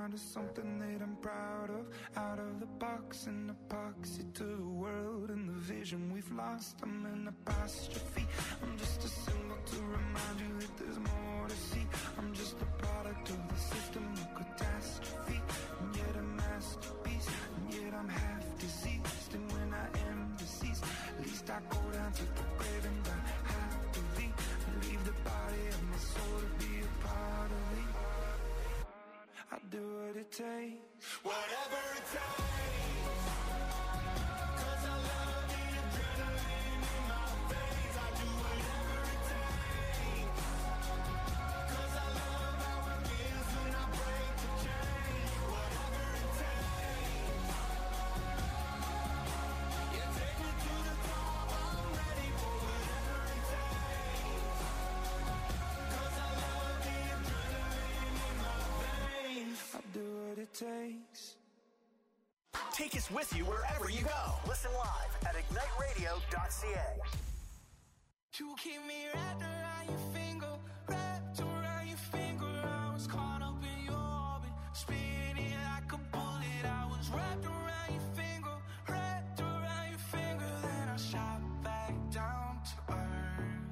find us something that I'm proud of. Out of the box and epoxy to the world and the vision we've lost. I'm an apostrophe. I'm just a symbol to remind you that there's more to see. I'm just a product of the system of catastrophe, and yet a masterpiece, and yet I'm half deceased. And when I am deceased, at least I go down to the grave and die happily, and leave the body of my soul to be a part of me. I do what it takes, whatever it takes. Takes. Take us with you wherever you go. Listen live at igniteradio.ca. To keep me wrapped around your finger, wrapped around your finger. I was caught up in your orbit, spinning like a bullet. I was wrapped around your finger, wrapped around your finger. Then I shot back down to earth.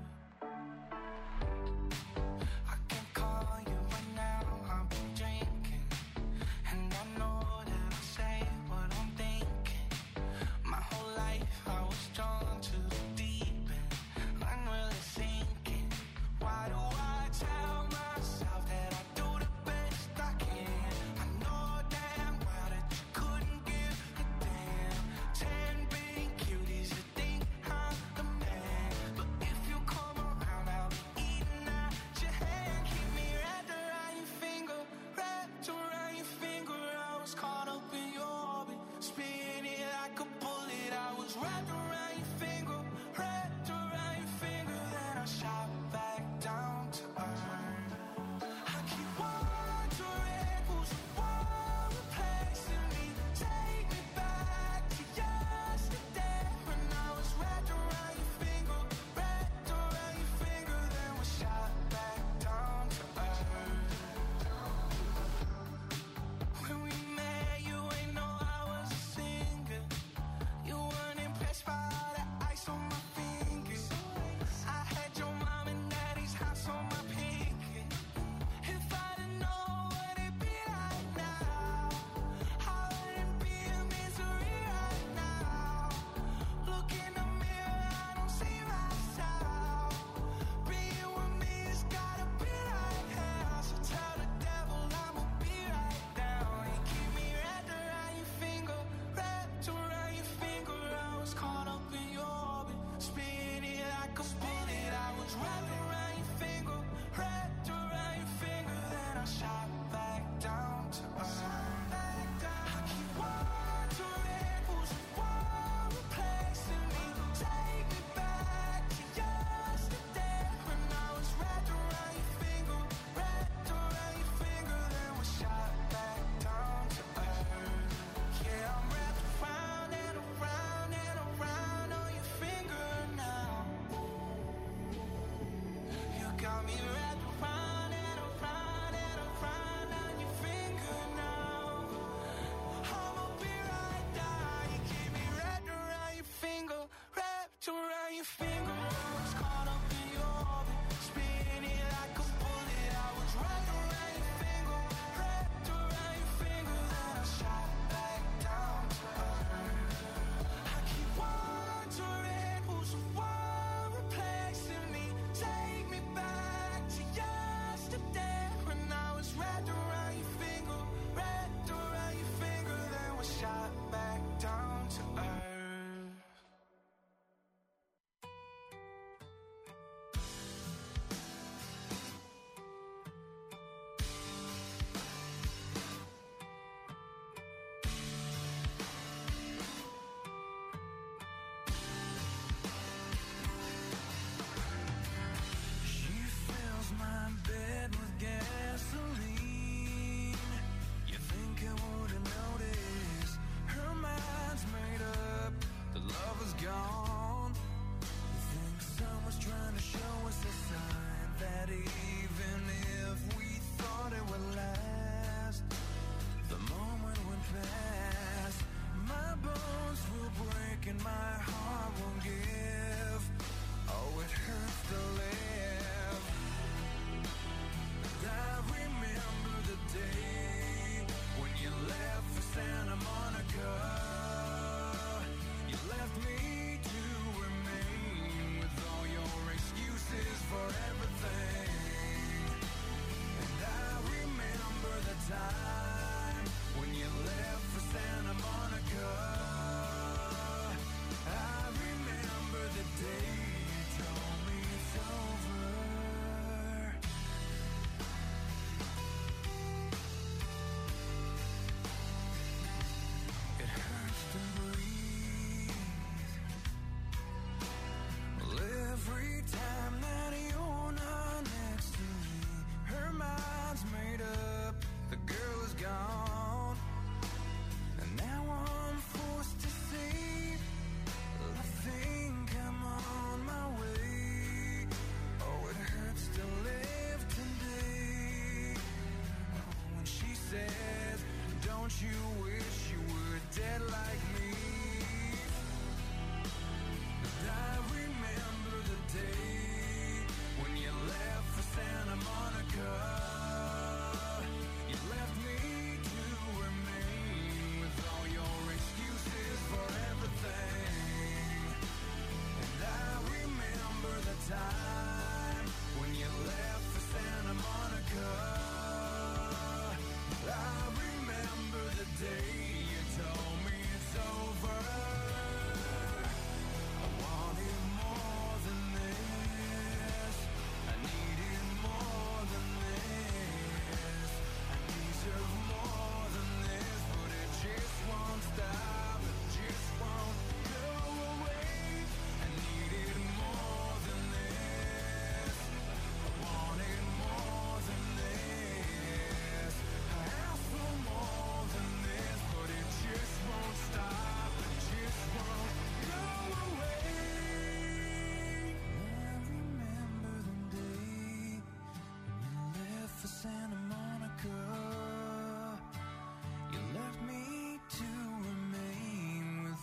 I can call you right now, I've been drinking. And I know that I say what I'm thinking. My whole life I was drawn to the deep end. I'm really sinking. Why do I tell myself that I do the best I can? I know damn well that you couldn't give a damn. 10 big cuties that think I'm the man. But if you come around, I'll be eating at your hand. Keep me wrapped around your finger, wrapped around your finger. I was caught up in your orbit, spinning like a bullet. I was wrapped around your finger, wrapped around your finger. Then I shot back down to earth. I keep wondering who's the one replacing me. Take me back to yesterday when I was wrapped around your finger, wrapped around your finger. Then we shot back down to earth. When we met, you ain't know I was a singer. You weren't impressed by all the ice on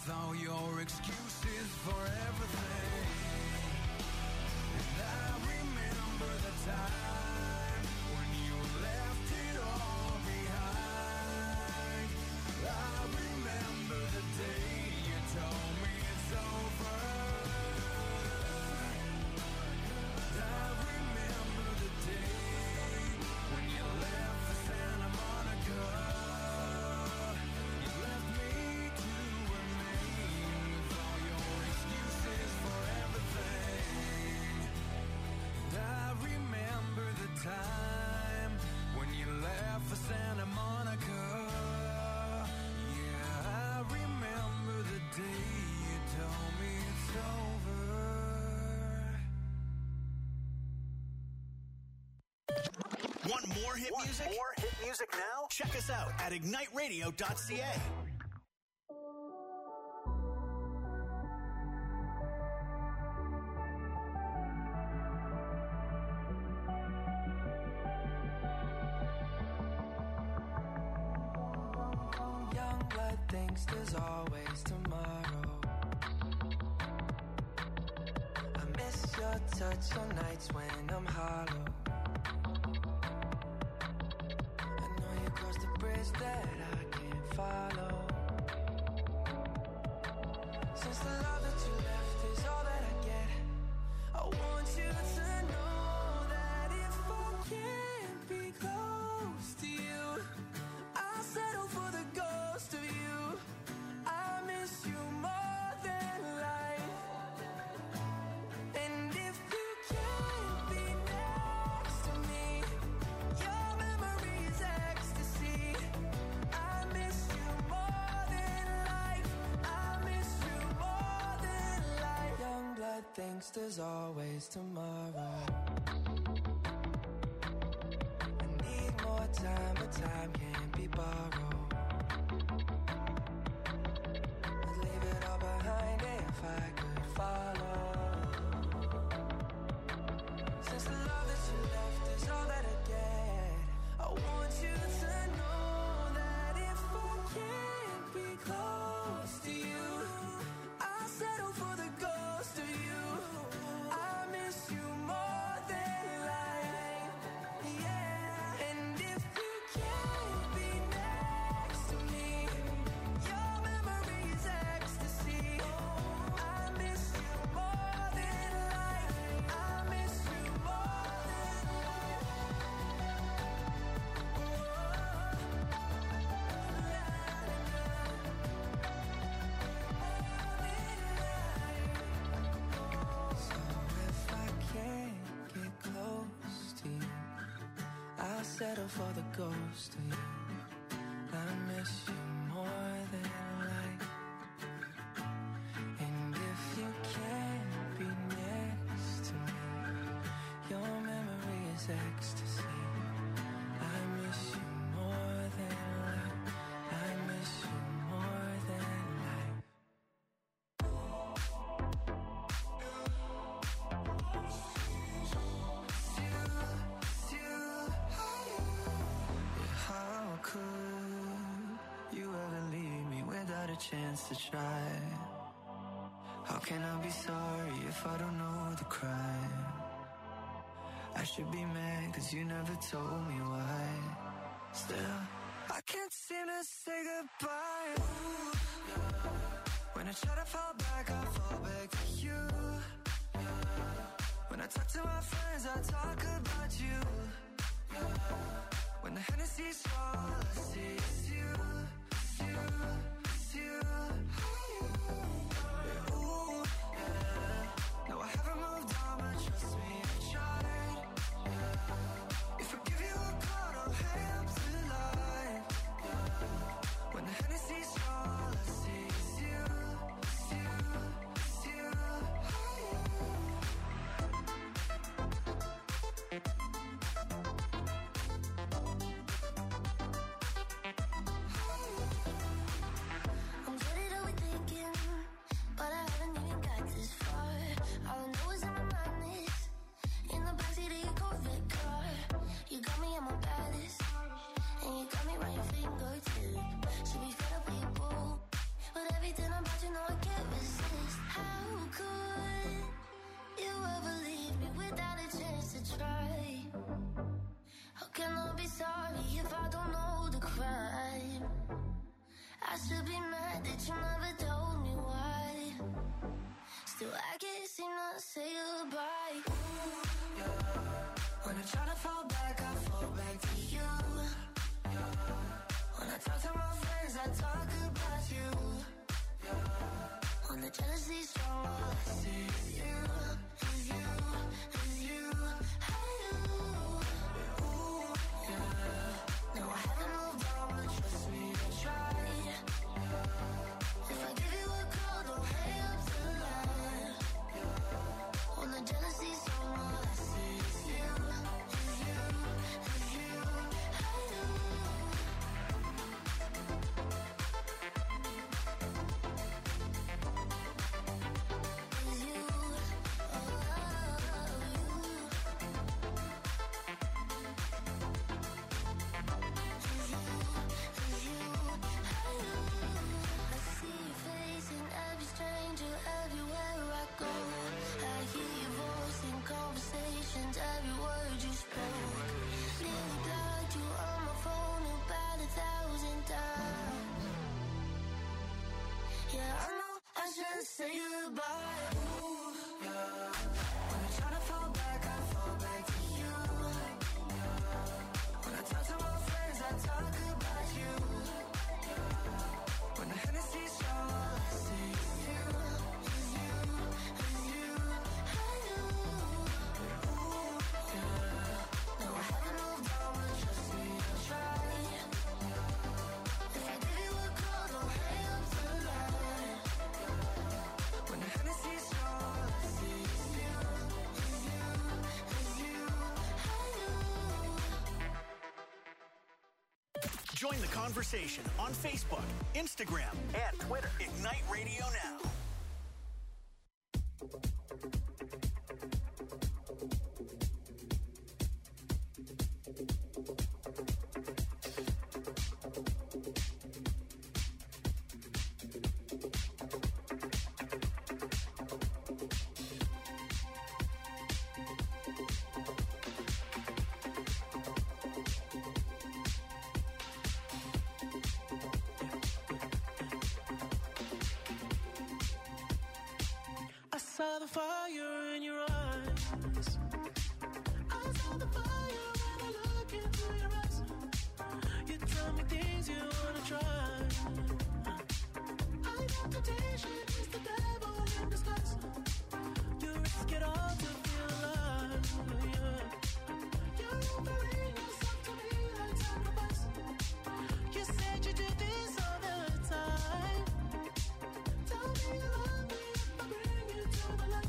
with all your excuses for everything. And I remember the time when you left it all behind. I remember the day you told me it's over. I remember the day when you left for Santa Monica. You left me to remain with all your excuses for everything. And I remember the time when you left for Santa Monica. Yeah, I remember the day you told me it's over. Want more hit music? More hit music now? Check us out at igniteradio.ca. Young blood thinks there's always tomorrow. I miss your touch on nights when I'm hollow. I know you crossed the bridge that I can't follow. Since the love that you left is all that I get, I want you to know that if I can't be close to you, I'll settle for the ghost of you. I miss you more than life. And if you can't be next to me, your memory's ecstasy. I miss you more than life. I miss you more than life. Young blood thinks there's always tomorrow. I need more time, but time can't be borrowed. I'd leave it all behind if I could follow. Since the love that you left is all that I get, I want you to know that if I can't be close to you, I'll settle for the ghost of you. I miss you more than life. Yeah. And if you can't be next to me, your memory's ecstasy. I miss you more than life. I miss you more than So if I can't get close to you, I'll settle for the ghost of you. I miss you more than life. And if you can't be next to me, your memory is ecstasy. I miss you more than life. I miss you more than life. How could you ever leave me without a chance to try? How can I be sorry if I don't know the crime? I should be mad 'cause you never told me why. Still, I can't seem to say goodbye. Ooh, yeah. When I try to fall back, I fall back to you. Yeah. When I talk to my friends, I talk about you. Yeah. When the Hennessy's all I see is you, it's you, it's you. Yeah, ooh, yeah. No, I haven't moved on, but trust me, I tried. Yeah. If I give you a call, I'll hang up the line. Yeah. When the Hennessy's all I see is you, it's you, it's you. tryna say goodbye. Ooh, yeah. When I try to fall back, I fall back to you. Yeah. When I talk to my friends, I talk about you. Yeah. When the jealousy's strong, all I see is you, is you, is you, hey you. Ooh, yeah. No, I haven't moved on, but trust me, I tried. Yeah. If I give you a call, don't hang up the line. Yeah. When the jealousy's strong, all I see is you, is you, is you, hey you. Say goodbye. Ooh, yeah. When I try to fall back, I fall back to you. Yeah. When I talk to my friends, I talk about you. Yeah. When the Hennessy's strong, all I see is you, is you, is you, hey you. Ooh, yeah. No, I haven't moved on, but trust me, I'll try. Yeah. If I give you a call, don't hang up the line. When the Hennessy's strong, all I see is you, is you, is you, hey you. Join the conversation on Facebook, Instagram, and Twitter. Ignite Radio Now. I saw the fire in your eyes. I saw the fire when I look into your eyes. You tell me things you wanna try. I know temptation is the devil in disguise. You risk it all to feel alive. Yeah. You're offering yourself to me like sacrifice. You said you do this all the time. Tell me you love me if I bring you to the light.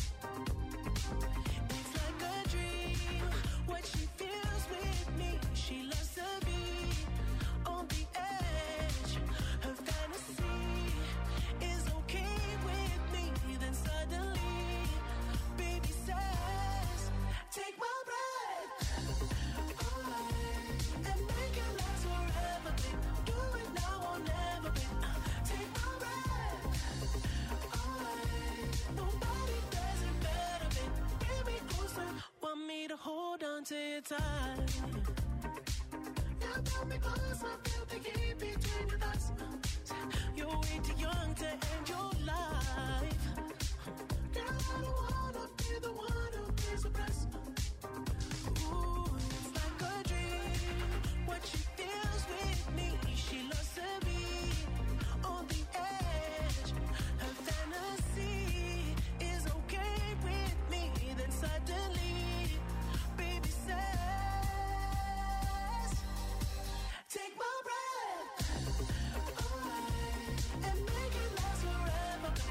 It's like a dream, what she feels with me. She loves to be on the edge. Her fantasy is okay with me. Then suddenly, baby says, take my breath away and make it last forever, babe. Do it now or never, babe. Take my breath away. Nobody does it better, babe. Bring me closer, want me to hold on to your tight. Now pull me closer, feel the heat between your thighs. You're way too young to end your life. Girl, I don't wanna be the one who pays the price. Ooh, it's like a dream, what she feels with me. She loves to be on the edge. Her fantasy is okay with me. Then suddenly, baby says, take my breath away and make it last forever.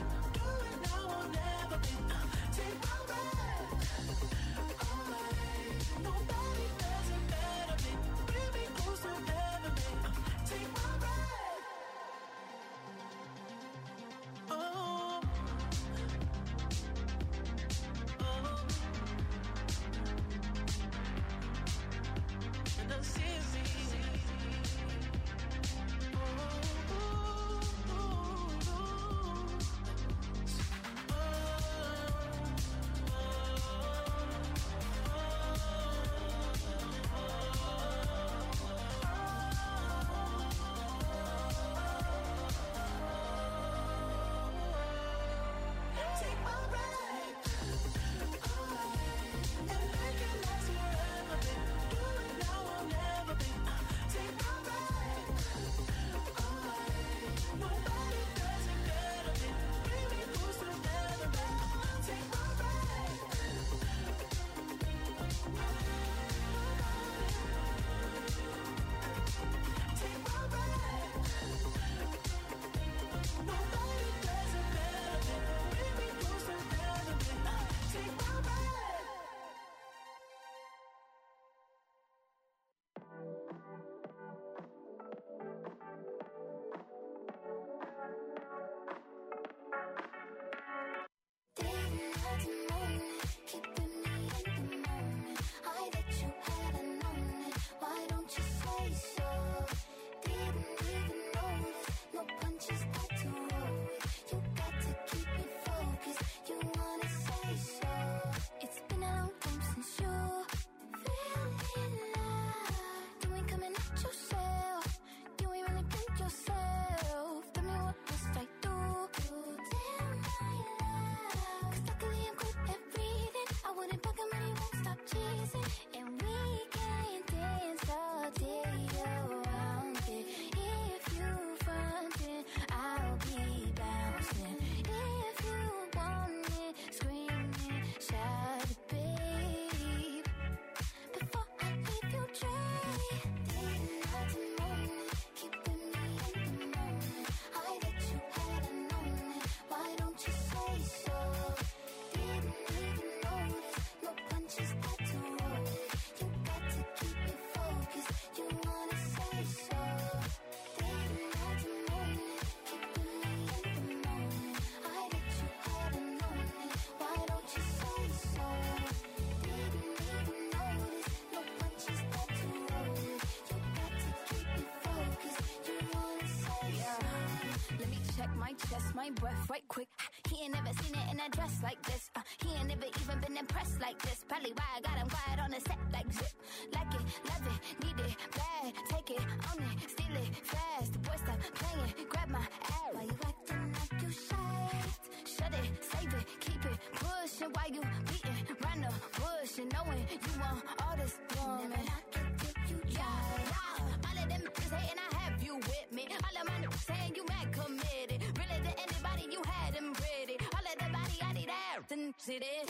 my breath right quick. He ain't never seen it in a dress like this. He ain't never even been impressed like this. Probably why I got him quiet on the set like zip. Like it, love it, need it, bad. Take it, own it, steal it, fast. The boy stop playing, grab my ass. Why you acting like you shy? Shut it, save it, keep it pushing. Why you beating round the bush and knowing you want all this woman? Never not get you yeah. All of them niggas hating, I have you with me. All of my niggas saying you mad committed. Really to anybody you had them ready. All of the body I need out and see this.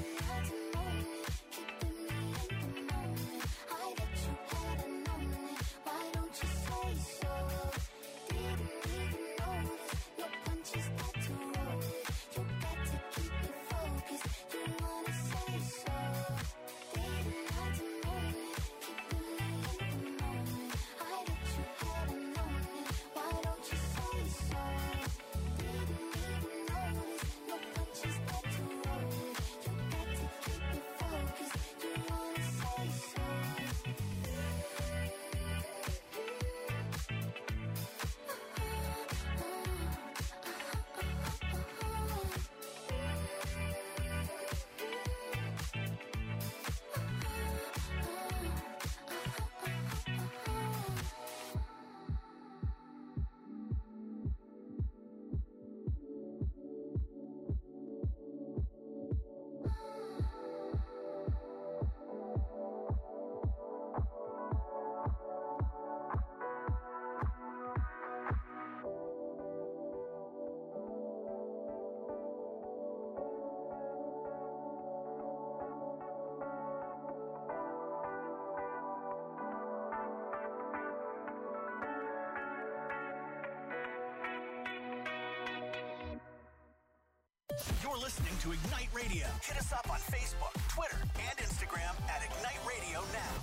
You're listening to Ignite Radio. Hit us up on Facebook, Twitter, and Instagram at Ignite Radio Now.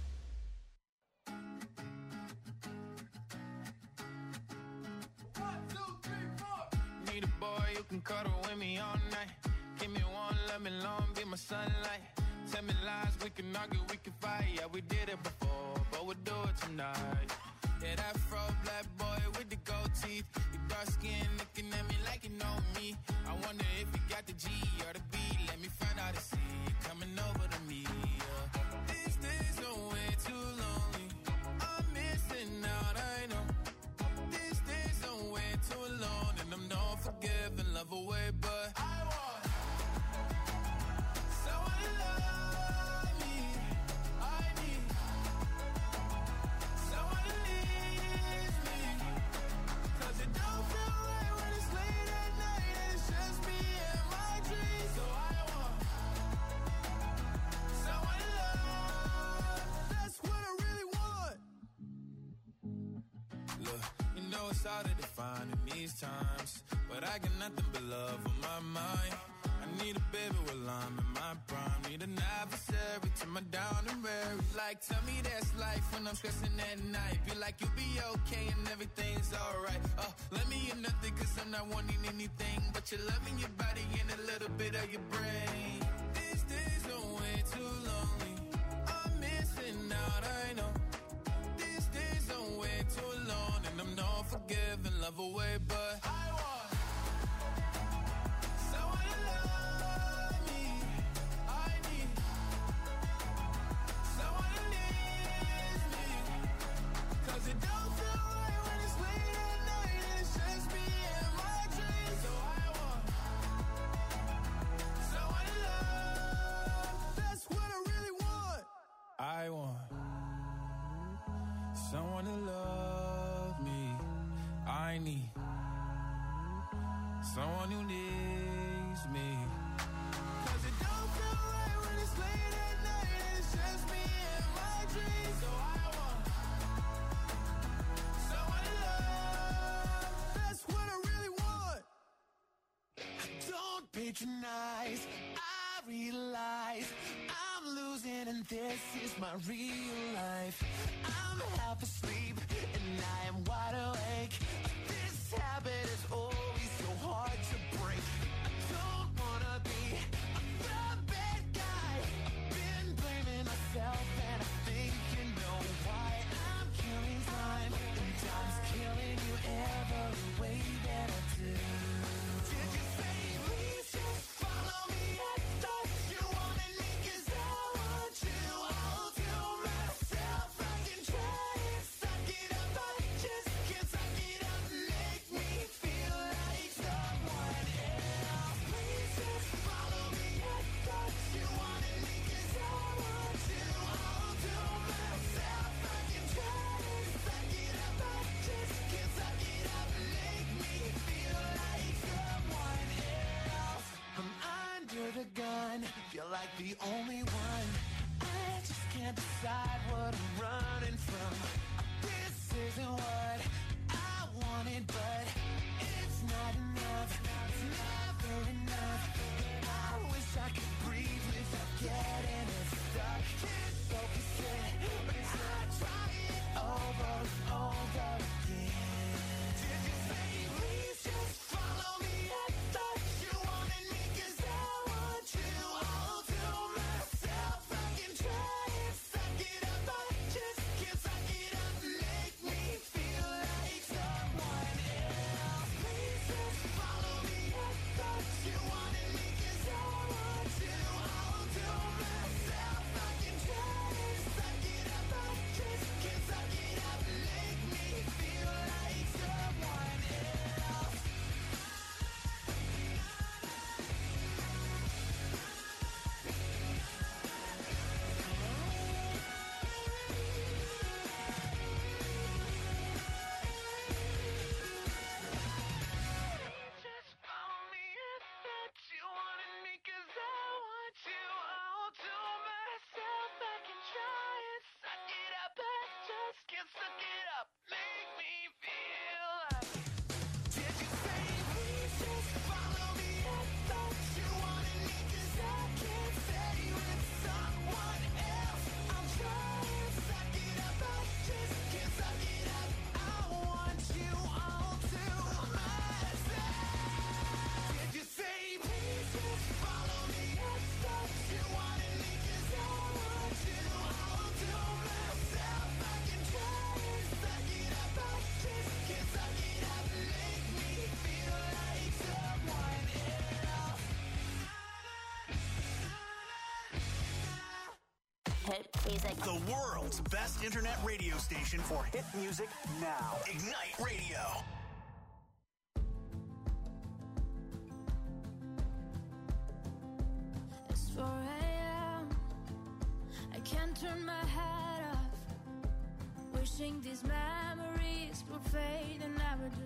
Need a boy you can cuddle with me all night. Give me one, let me long, be my sunlight. Tell me lies, we can argue, we can fight. Yeah, we did it before, but we'll do it tonight. Yeah, that fro black boy with the gold teeth. Your dark skin looking at me like you know me. I wonder if you got the G or the B. Let me find out and see you coming over to me. Yeah. These days are way too lonely. I'm missing out, I know. These days are way too alone. And I'm not forgiving, love away, but I want someone to love me. I need someone to leave me. 'Cause it don't feel right when it's late at night and it's just me and my dreams. So I want someone to love. That's what I really want. Look, you know it's hard to define in these times, but I got nothing but love on my mind. I need a baby while I'm in my prime. Need an adversary to my down and weary. Like, tell me that's life when I'm stressing at night. Be like, you'll be okay and everything's alright. Let me in nothing 'cause I'm not wanting anything but your love in your body and a little bit of your brain. These days are way too lonely. I'm missing out, I know. These days are way too alone. And I'm not forgiving, love away, but I want someone to love me. I need someone to leave me. 'Cause it don't feel right when it's late at night and it's just me and my dreams. So I want someone to love. That's what I really want. I want someone to love me. I need someone who needs me. 'Cause it don't feel right when it's late at night and it's just me and my dreams. So I want someone to love. That's what I really want. Don't patronize, I realize I'm losing and this is my real life. I'm half asleep and I am wide awake. This habit is always so hard to break. I don't wanna be the bad guy. I've been blaming myself and I think you know why. I'm killing time and time's killing you every way that I do. the only one. I just can't decide what I'm running from. This isn't what I wanted, but it's not enough. It's never enough. I wish I could breathe without getting it stuck. Can't focus it, but I try it over and over again. Did you say please just follow me? I thought you wanted me 'cause I want you. I'll do myself. I can try and suck it up. I just can't suck it up. Make me feel like someone else. Please just follow me. I thought you wanted me 'cause I want you. I'll do myself. I can try and suck it up. I just can't suck it up. Make me feel like someone else. Just follow me. I thought you wanted me 'cause I want you. I'll do myself. I can try and suck it up. I just can't suck it up. Make me feel like. Did you say please just follow me? I thought you wanted me 'cause I can't stay with someone else. I'm trying to suck it up. I just can't suck it up. I want you all to myself. Did you say please just follow me? I thought you wanted me 'cause I want you. I'll do myself. I can try and suck it up. I just can't suck it up. Make me feel like someone else. Hit music. The world's best internet radio station for hit music now. Ignite Radio. It's 4 a.m. I can't turn my head off. Wishing these memories would fade and never do.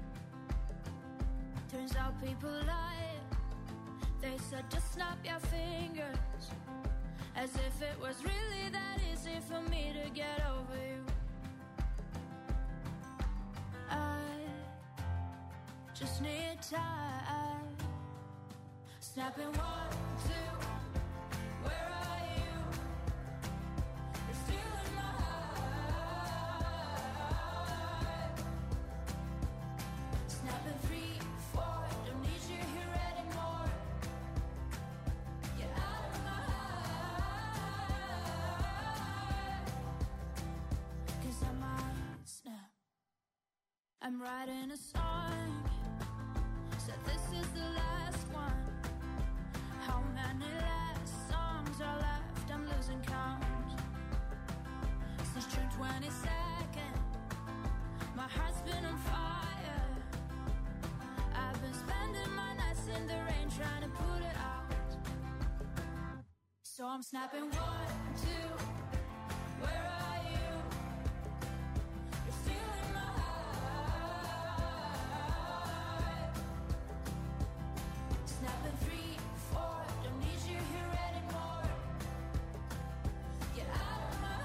Turns out people lie. They said just snap your fingers. As if it was really that easy for me to get over you. I just need time. Snapping 1, 2. Where are you? You're still in my heart. Snapping 3, 4. Don't need you here anymore. Get out of my heart. 'Cause I might snap. I'm writing a song. Said this is the last one. How many last songs are left? I'm losing count. Since June 22nd, my heart's been on fire. I've been spending my nights in the rain trying to put it out. So I'm snapping 1, 2. Where are you? You're still in my heart. Snapping 3, 4. Don't need you here anymore. Get out of my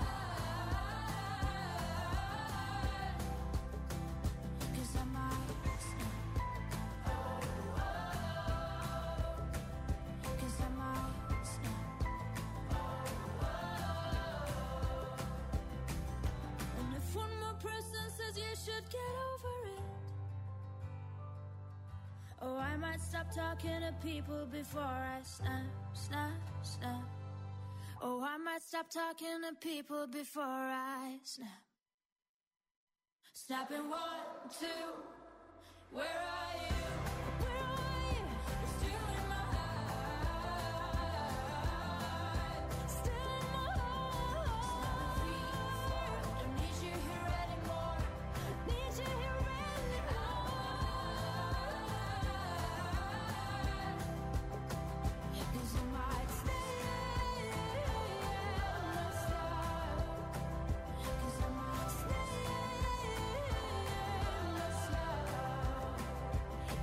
heart. 'Cause I might snap. Oh, oh. 'Cause I might snap. Oh, oh. And if one more person says you should get over it, oh, I might stop talking to people before I snap, snap, snap. Oh, I might stop talking to people before I snap. Snapping 1, 2. Where are you? Where are you? You're still in my heart. Still in my heart. Snapping 3, 4. Don't need you here anymore. Need you here anymore. 'Cause I might stay. Cause I might stay.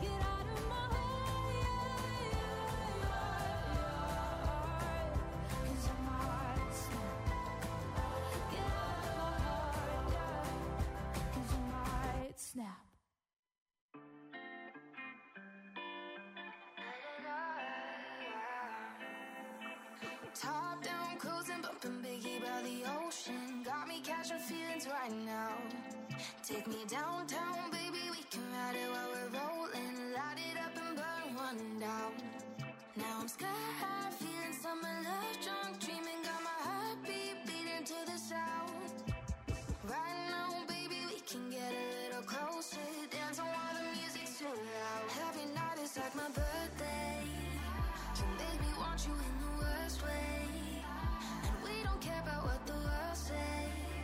Top down, cruising, bumping Biggie by the ocean. Got me catching feelings right now. Take me downtown, baby, we can ride it while we're rolling. Light it up and burn one down. Now I'm sky high, feeling summer love, drunk, dreaming. Got my heartbeat beating to the sound. Right now, baby, we can get a little closer. Dancing while the music's too loud. Every night is like my birthday. You make me want you in the worst way. And we don't care about what the world say.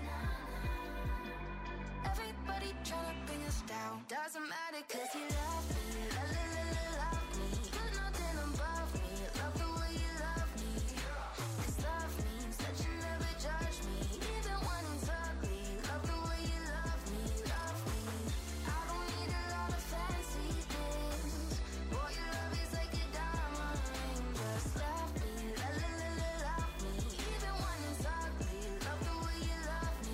Everybody tryna bring us down. Doesn't matter cause you love me. Love me. Put nothing above me. Love the way you love me. Cause love means that you never judge me. Even when it's ugly. Love the way you love me. Love me. I don't need a lot of fancy things. Boy, your love is like a diamond ring. Just love me. Love me. Even when it's ugly. Love the way you love me.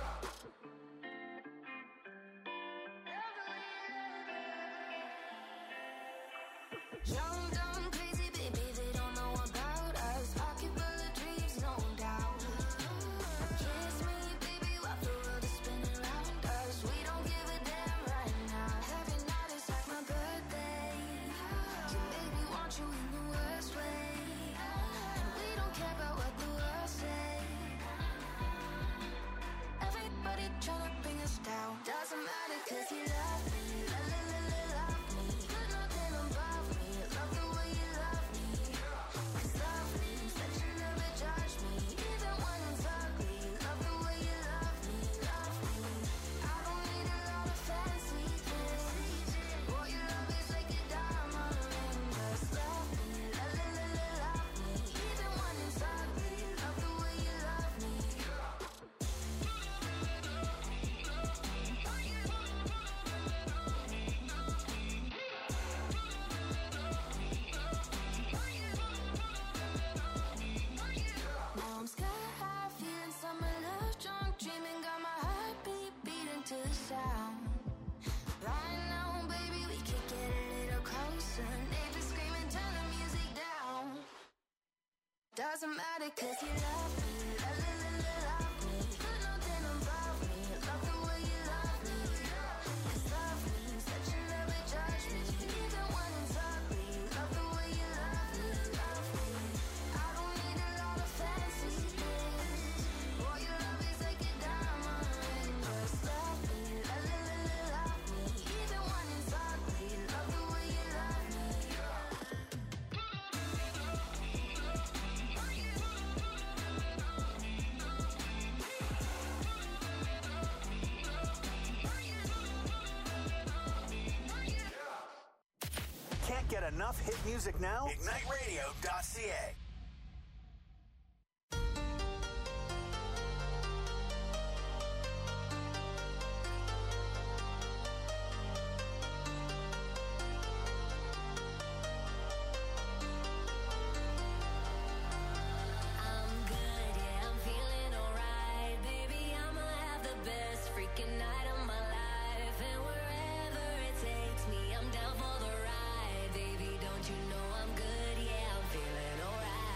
Young, dumb, crazy, baby, they don't know about us. Pocket full of dreams, no doubt. Kiss me, baby, while the world is spinning around us. We don't give a damn right now. Every night is like my birthday. You make me want you in the worst way. And we don't care about what the world say. Everybody tryna bring us down. Doesn't matter cause you love me. Love me. Put nothing above me. Love the way you love me. Cause love means that you never judge me. Even when it's ugly. Love the way you love me. Love me. I don't need a lot of fancy things. Boy, your love is like a diamond ring. Just love me. Love me. Even when it's ugly. Love the way you love me. Now I'm sky high, feeling summer love, drunk, dreaming. Got my heartbeat beating to the sound. Right now, baby, we could get a little closer. Neighbors screaming, turn the music down. Doesn't matter cause you love me. Love me. Put nothing above me. Love the way you love me. Cause love means that you never judge me. Even when it's ugly. Love the way you love me. Love me. I don't need a lot of fancy things. Boy, your love is like a diamond ring. Just love me. Love me. Even when it's ugly. Love the way you love me. Can't get enough hit music now? IgniteRadio.ca. I'm good, yeah, I'm feeling alright. Baby, I'ma have the best freaking night of my life. And wherever it takes me, I'm down for the ride. Baby, don't you know I'm good, yeah, I'm feeling alright.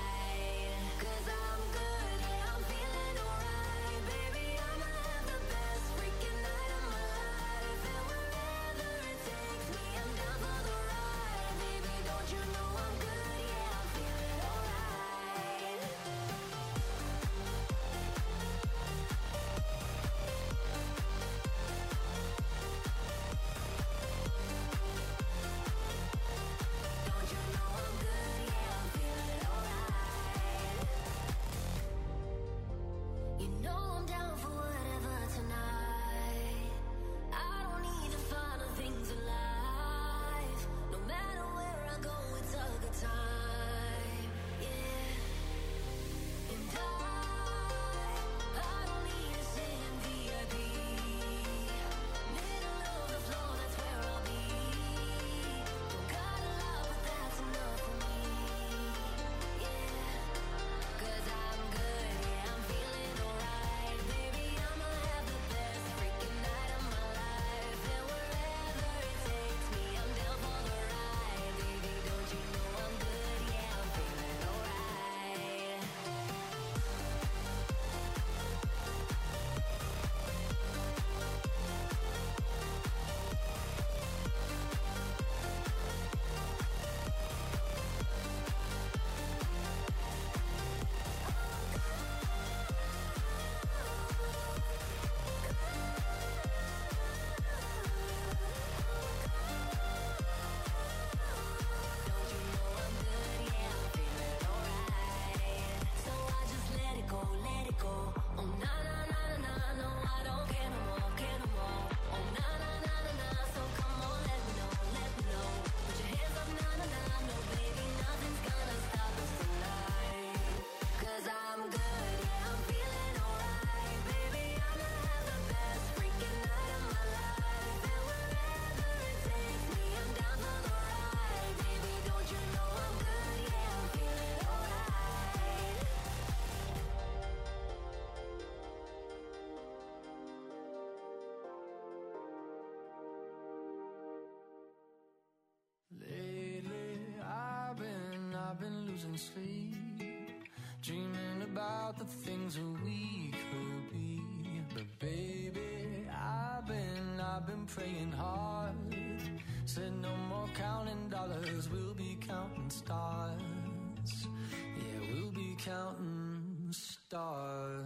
losing sleep, dreaming about the things that we could be. But baby, I've been praying hard. Said no more counting dollars, we'll be counting stars. Yeah, we'll be counting stars.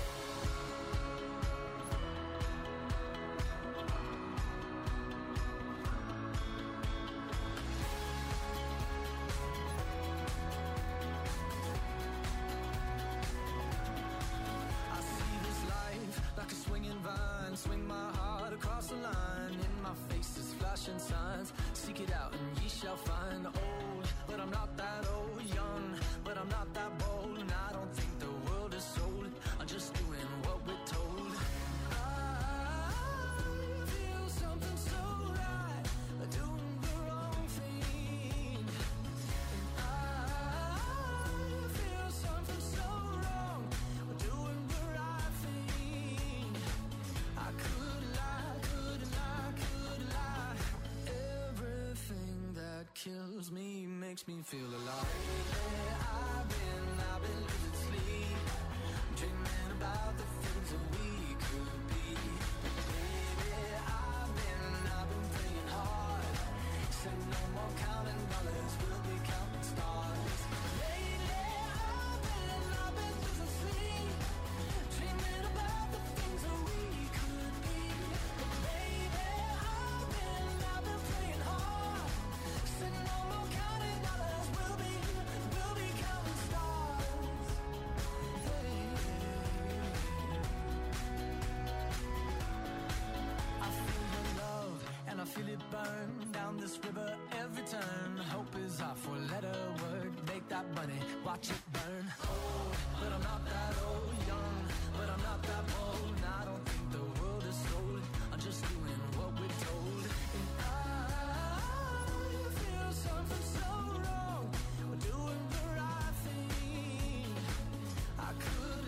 Like a swinging vine, swing my heart across the line. In my face is flashing signs. Seek it out and ye shall find. Old, but I'm not that old. Young, but I'm not that bold. And I don't think the world is sold. I'm just doing what we're told. I feel something so right, doing the wrong thing. And I feel something so wrong, doing the right thing. I could lie. Everything that kills me makes me feel alive. Yeah, I've been losing sleep, dreaming about the things that we could be. Baby, I've been praying hard. Said no more counting dollars, we'll be counting stars. Lately, I've been losing sleep, dreaming about the things that we could be. Baby, I've been praying hard. Said no more counting dollars, we'll be counting stars. Hey. I feel the love and I feel it burn down this river every turn. Hope is our four-letter word. Make that money, watch it burn. Old, but I'm not that old. Young, but I'm not that bold. And I don't think the world is sold. I'm just doing what we're told. And I feel something so wrong. We're doing the right thing. I could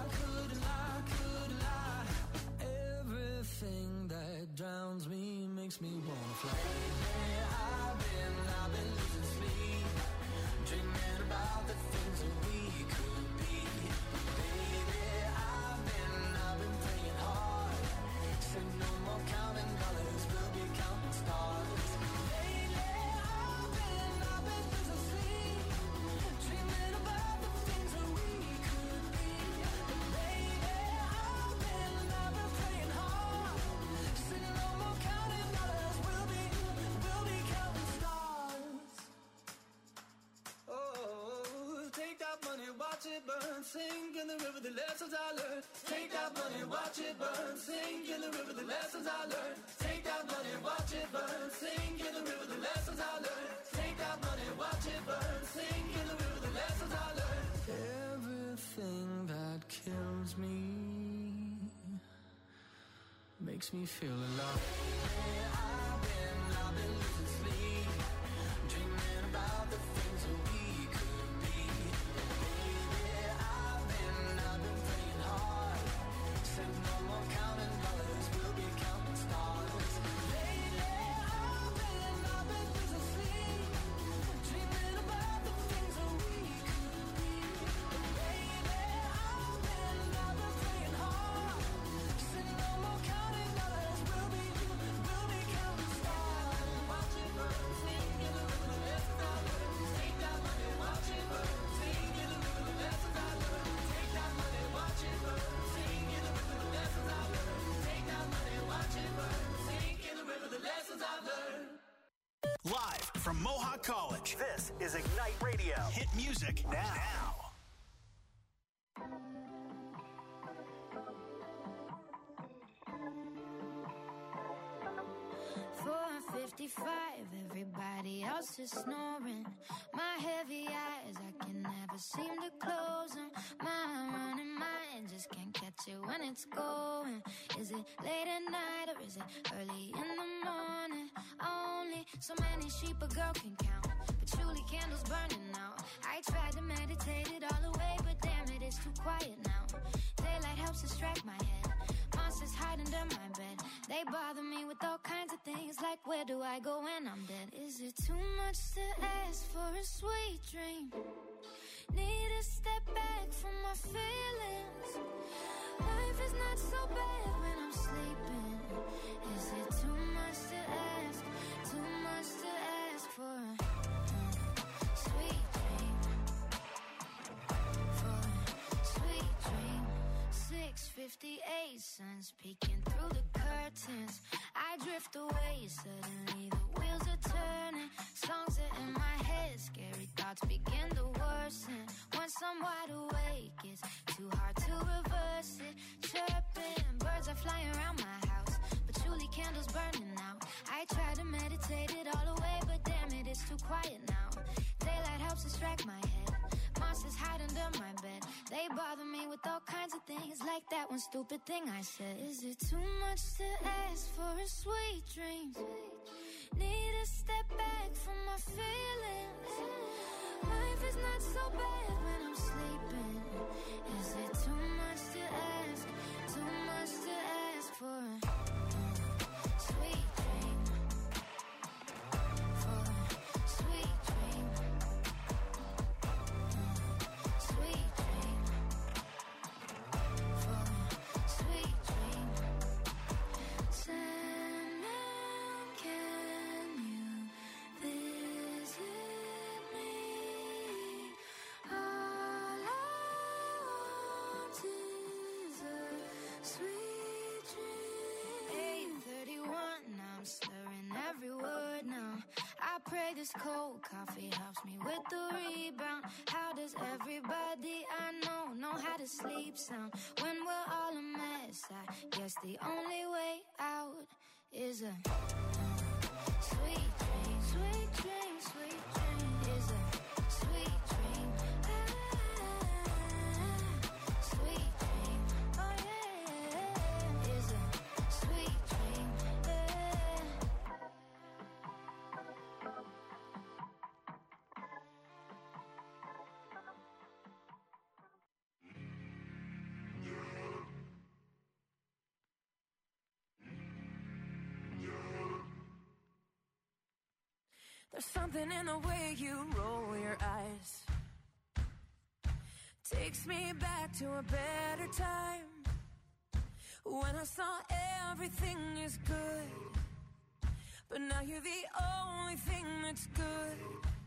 lie. Everything that drowns me makes me wanna fly. Yeah, I've been losing sleep, dreaming about the things that we could be. Baby, I've been praying hard. Said no more counting dollars, we'll be counting stars. Lately, I've been losing sleep, dreaming about the things that we could be. Baby, I've been praying hard. Said no more counting dollars, we'll be counting stars. Oh, take that money, watch it burn, sink in the river, the lessons I learned. Take that money, watch it burn, sink in the river, the lessons I learned. Take that money, watch it burn, sink in the river, the lessons I learned. Take that money, watch it burn, sink in the river, the lessons I learned. Everything that kills me makes me feel alive. Yeah, I've been losing sleep, dreaming about the things that we could be. Baby, I've been praying hard. Said no more counting dollars, we'll be counting stars. Lately, I've been losing sleep, dreaming about the things that we could be. Baby, I've been praying hard. Said no more counting dollars, we'll be counting stars. Watch it burn, sing in the river, the lessons I learned. Take that money, watch it burn, sing in the river, the lessons I learned. Take that money, watch it burn, sing in the river, the lessons I learned. Take that money, watch it burn, sing in the river, the lessons I learned. Live from Mohawk College, this is Ignite Radio. Hit music now. 4:55, everybody else is snoring. My heavy eyes, I can never seem to close them. My running mind just can't catch it when it's going. Is it late at night or is it early in the morning? Only so many sheep a girl can count, patchouli candles burning out. I tried to meditate it all away, but damn it, it's too quiet now. Daylight helps distract my head. Monsters hide under my bed. They bother me with all kinds of things, like where do I go when I'm dead? Is it too much to ask for a sweet dream. Need to step back from my feelings. Life is not so bad when I'm sleeping. Is it too much to ask? Too much to ask for a sweet dream? For a sweet dream. 6:58, sun's peeking through the curtains. I drift away, suddenly the wheels are turning. Songs are in my head, scary thoughts begin to worsen. Once I'm wide awake, it's too hard to reverse it. Chirping, birds are flying around my house, but truly candles burning out. I try to meditate it all away, but damn it, it's too quiet now. Daylight helps distract my head. Monsters hide under my bed. They bother me with all kinds of things, like that one stupid thing I said. Is it too much to ask for a sweet dream? Need to step back from my feelings. Life is not so bad when I'm sleeping. Is it too much to ask? Too much to ask for a sweet dream? For a sweet dream. Sweet dream. For a sweet dream. Sandman, can you visit me? All I want is a sweet dream. 8:31, now I'm slurring every word now. I pray this cold coffee helps me with the rebound. How does everybody I know how to sleep sound? When we're all a mess, I guess the only way out is a sweet dream. Sweet dream, sweet dream. Is a sweet dream. Sweet dream. Oh yeah. Is a sweet dream. There's something in the way you roll your eyes. Takes me back to a better time, when I saw everything is good, but now you're the only thing that's good.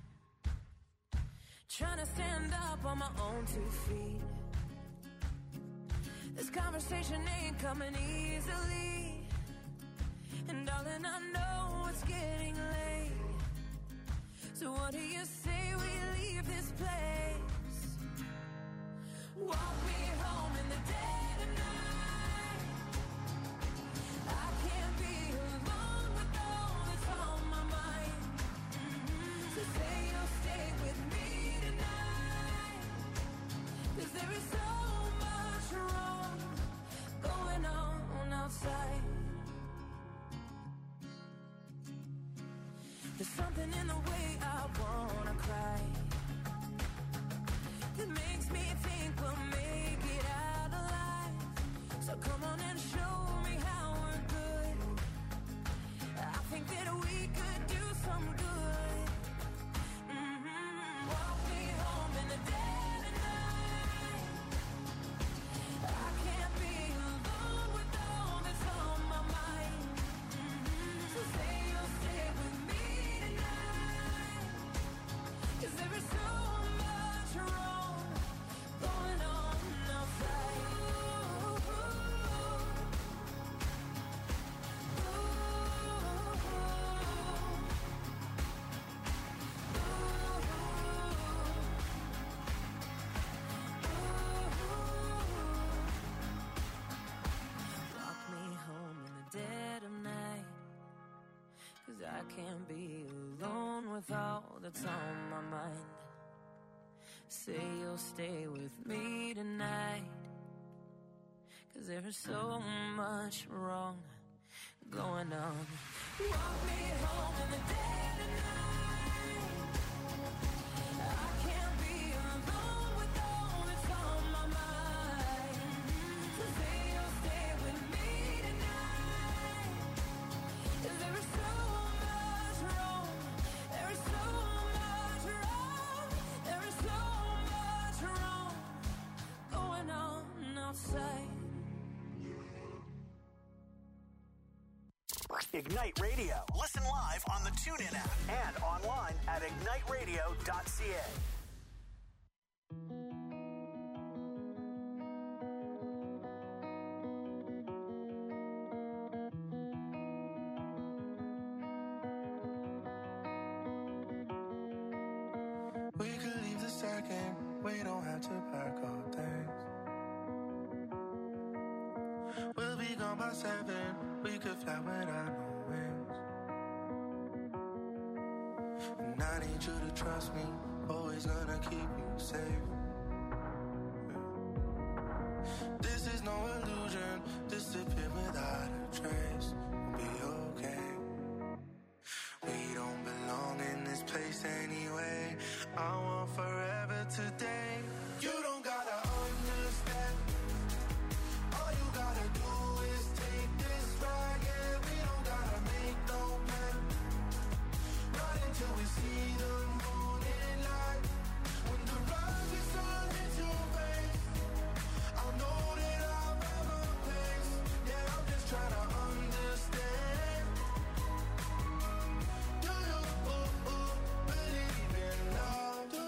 Trying to stand up on my own 2 feet. This conversation ain't coming easily, and darling, I know it's getting late. So what do you say we leave this place? Walk me home in the dead of night. I can't be alone with all that's on my mind. So say you'll stay with me tonight, 'cause there is so much wrong going on outside. There's something in the way I wanna cry that makes me think we'll make it out alive. So come on and show me how we're good. I think that we could do some good. Walk me home in the dead of night. I can't be alone with all that's on my mind. So say you'll stay with me tonight, 'cause there is so much wrong going on outside. Walk me home in the dead of night, 'cause I can't be alone with all that's on my mind. Say you'll stay with me tonight, 'cause there is so much wrong going on. Walk me home in the dead of night. I can't be alone with all that's on my mind. So say you'll stay with me tonight, 'cause there is so much wrong. There is so much wrong. Ignite Radio. Listen live on the TuneIn app and online at igniteradio.ca. We could leave the second, we don't have to pack our things. We'll be gone by 7, we could fly without no wings. And I need you to trust me, always gonna keep you safe. This is no illusion, disappear without a trace. We'll be okay. We don't belong in this place anyway. I want forever today. You don't gotta understand. All you gotta do is take this ride. Yeah, we don't gotta make no plan. Right until we see the morning light. When the rising sun hits your face, I'll know that I'll have a place. Yeah, I'm just trying to understand. Do you believe in love? Do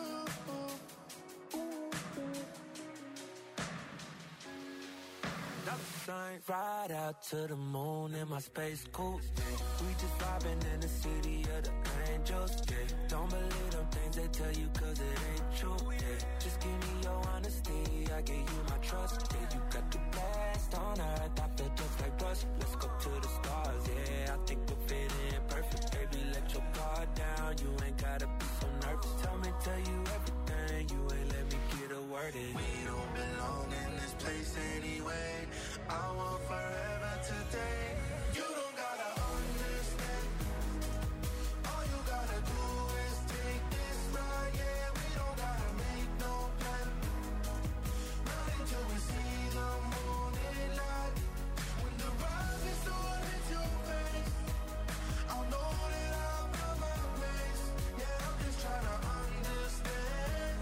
you? Ride out to the moon in my space coupe. We just vibing in the city of the angels. Yeah. Don't believe them things they tell you 'cause it ain't true. Yeah. Just give me your honesty, I give you my trust. Yeah, you got the best on earth, I feel just like rust. Let's go to the stars, yeah, I think we'll fit in perfect. Baby, let your guard down, you ain't gotta be so nervous. Tell you everything, you ain't let me get a word in. We don't belong in this place anyway. I want forever today. You don't gotta understand. All you gotta do is take this ride. Yeah, we don't gotta make no plan. Not until we see the morning light. When the rising sun hits your face, I'll know that I'll find my place. Yeah, I'm just trying to understand.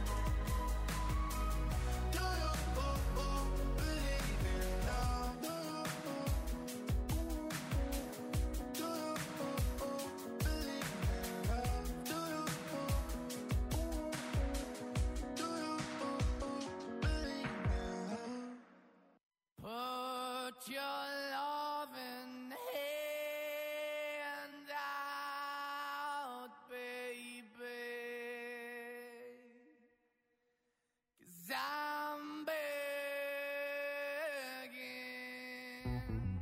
Do you believe in love? Do you believe in love? Do you believe in love? Put your loving hand out, baby, 'cause I'm begging.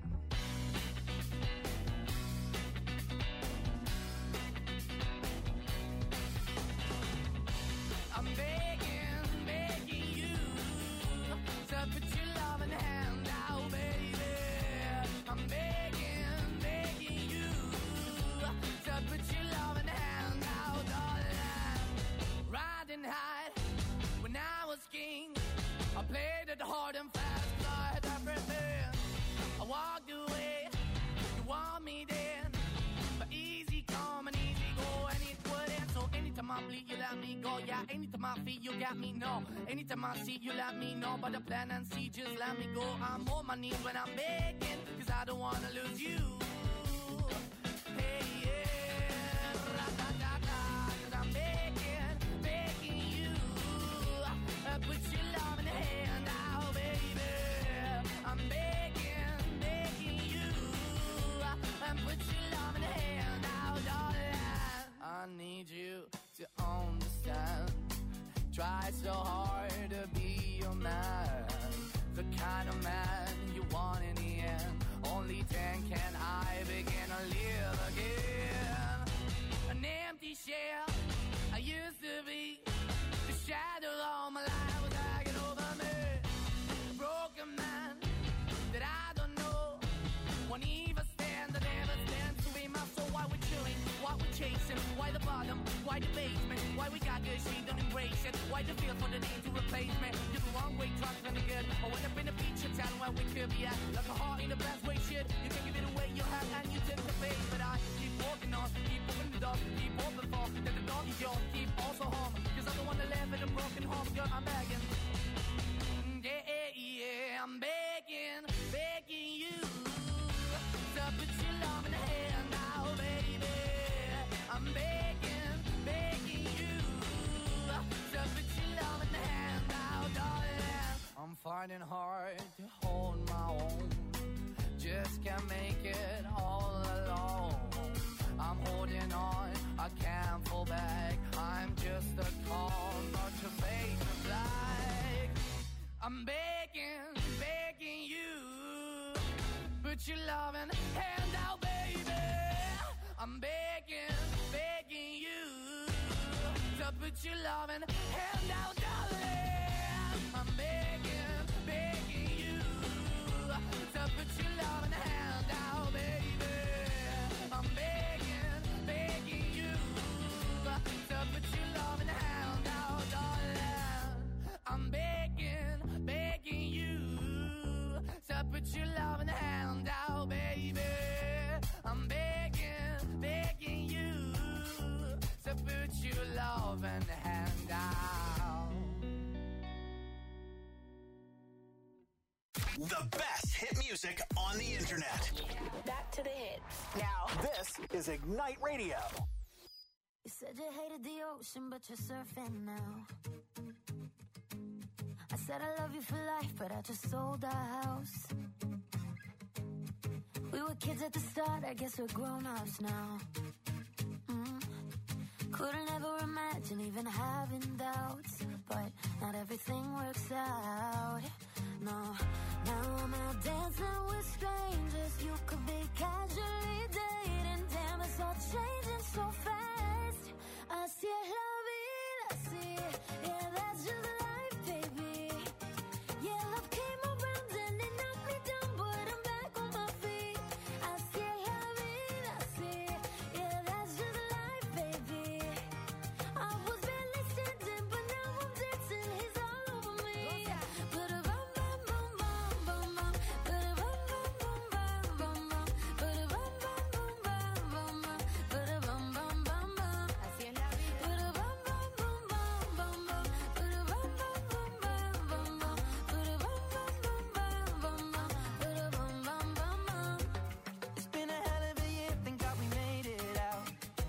I'm begging, begging you to put your loving hand out, baby. I'm begging, begging you to put your loving hand out, darling. Riding high when I was king, I played it hard and fast 'cause I had everything. I walked away, you want me then, but easy come and easy go, and it wouldn't. So anytime I bleed, you let me go. Yeah, anytime I feel, you got me, no. Anytime I see, you let me know. But the plan and see, just let me go. I'm on my knees when I'm begging, 'cause I don't wanna lose you. Hey, yeah, ra-da-da-da, 'cause I'm begging, begging you. Put your love in the hand out, baby. I'm begging, begging you. Put your love in the hand out, darling. I need you to understand. Try so hard to be your man, the kind of man you want in the end. Only then can I begin to live again. An empty shell I used to be, the shadow all my life was hanging over me. A broken man that I don't know, won't even stand, that never stands to be my soul. Why we're chilling, why we're chasing, why the bottom, why the basement, why we got good, she don't embrace it, why the feel for the need to replace me. You're the wrong way, trying to be good. I went up in a feature town where we could be at, like a heart in the best way, shit. You can give it away, you have, and you tend to pay. But I keep walking on, keep moving the dog, keep open for, that the dog is yours, keep also home. 'Cause I don't wanna live in a broken home, girl, I'm begging. Yeah, yeah, I'm begging, begging you to put your love in the hand I'm begging, begging you to put your love in the hand out, darling. I'm finding hard to hold my own. Just can't make it all alone. I'm holding on, I can't fall back. I'm just a call, not to fade to black. I'm begging, begging you, put your loving hand out, baby. I'm begging, begging you to put your loving hand out, darling. I'm begging, begging you to put your loving hand out, baby. I'm begging, begging you to put your loving hand out, darling. I'm begging, begging you to put your loving hand out, baby. I'm begging, begging you to put your loving hand out. The best hit music on the internet. Back to the hits. Now, this is Ignite Radio. You said you hated the ocean, but you're surfing now. I said I love you for life, but I just sold our house. We were kids at the start, I guess we're grown-ups now. Couldn't ever imagine even having doubts, but not everything works out. No, now I'm out dancing with strangers. You could be casually dating. Damn, it's all changing so fast. Así es la vida, así. Yeah, that's just life, baby. Yeah, love came around and it knocked me down, but I'm back on my feet. Así es la vida, así. Yeah, that's just life, baby. I was barely standing, but now I'm dancing. He's all over me. But a bum bum bum bum bum bum. But a bum bum bum bum bum bum. But a bum bum bum bum bum bum. But a bum bum bum bum. Así es la vida. But a bum bum bum bum bum bum. But a bum bum bum bum bum bum. But a bum bum bum bum bum bum. But a bum bum bum bum. It's been a hell of a year, thank God we made it out.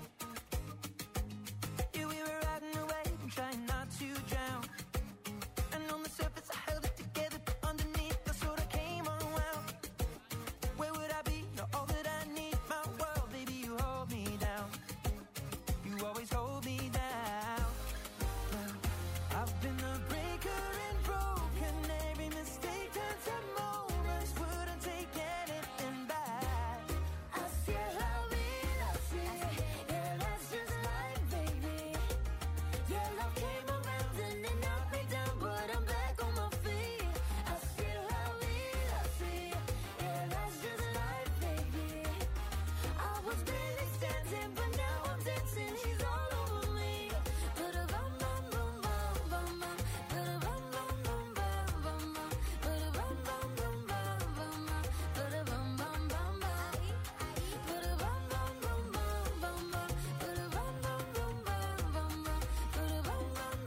Yeah, we were riding away and trying not to drown. And on the surface I held it together, but underneath I sort of came unwound. Where would I be? You're all that I need, my world, baby, you hold me down. You always hold me down. Well, I've been a breaker and broken. Every mistake turns to moments. Wouldn't take anything back. Así es la vida, así. Yeah, that's just life, baby. Yeah, love came around and it knocked me down, but I'm back on my feet. Así es la vida, así. Yeah, that's just life, baby. I was barely standing, but now I'm dancing. He's all over me. But a bum bum bum bum bum bum. But a bum bum bum bum bum bum. But a bum bum bum bum bum bum. But a bum bum bum bum. But a bum bum bum bum bum bum. But a bum bum bum bum bum bum. But a bum bum bum bum bum. But a bum bum bum bum.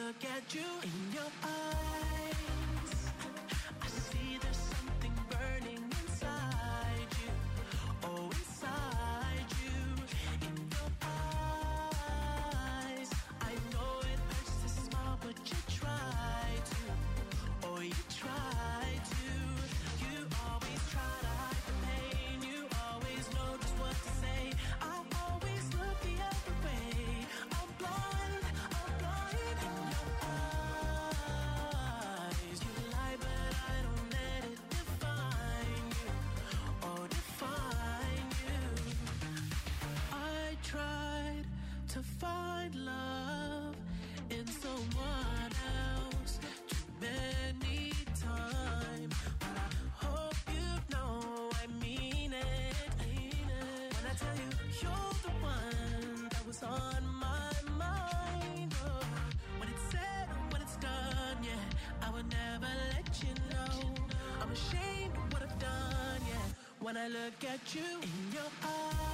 look at you in your eyes, I see there's something burning inside you. Oh, inside you, in your eyes. I know it hurts to smile, but you try to. Oh, you try to. You always try to hide the pain. You always know just what to say. I always look the other way. I'm blind in your eyes. You lie, but I don't let it define you. Oh, define you. I tried to find love in someone else too many times, but I hope you know I mean it. When I tell you you're the one that was on my mind. Oh, when it's said, when it's done, yeah, I would never let you know. I'm ashamed of what I've done, yeah. When I look at you in your eyes,